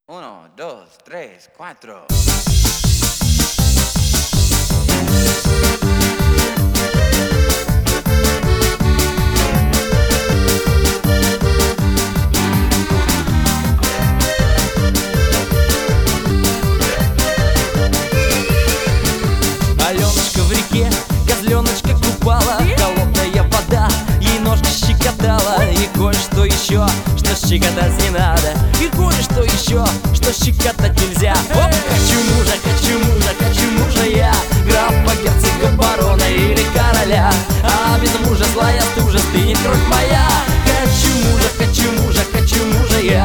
Uno, dos, tres, cuatro. Аленочка в реке, козленочка купала, холодная вода ей ножки щекотала. И кое-что еще, что щекотать не надо, и кое-что еще, что щекотать нельзя. Оп! Хочу мужа я, графа, герцога, барона или короля. А без мужа злая стужа стынет кровь моя. Хочу мужа я,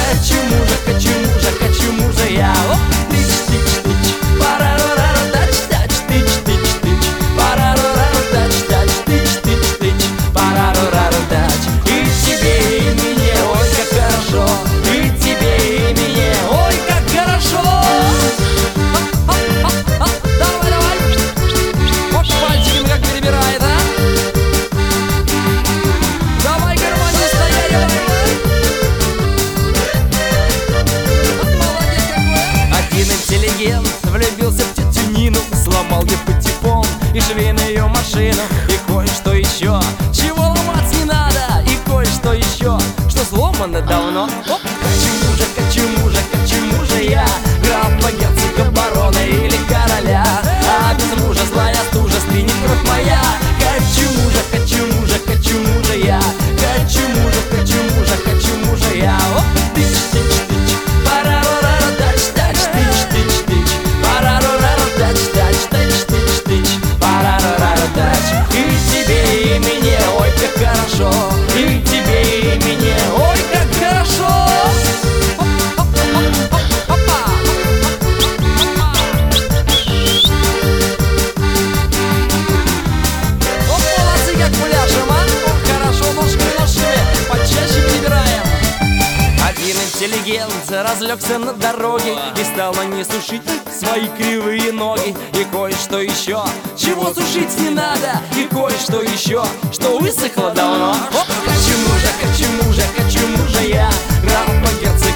хочу мужа я. Оп! Тыч, парарарара, тач, тыч, парарарара, тач, парарарара, тач. И тебе, и мне, ой, как хорошо. И тебе, и мне, ой, как хорошо. Давай. Вот пальчиком как перебирает, а? Давай, гармонист, стоять. Молодец какой. Один интеллигент влюбился в тетю Нину, сломал ей патефон и швейную машину. И кое-что еще, чего ломать не надо, и кое-что еще, что сломано давно. Оп! Хочу мужа я, графа, герцога, барона или короля. А без мужа злая стужа стынет кровь моя. Хочу мужа я, хочу мужа я. Оп! Тыч, парарарара, тач, тыч, парарарара, тач, парарарара, тач. И тебе, и мне, ой, как хорошо. И тебе, и мне, ой, как хорошо. Вот молодцы, как пляшем, а? Хорошо, ножками, почаще перебираем. Один интеллигент разлегся на дороге и стал на ней сушить свои кривые ноги. И кое-что еще, чего сушить не надо, и кое-что еще, что высохло давно. Оп! Хочу мужа я, графа, герцога,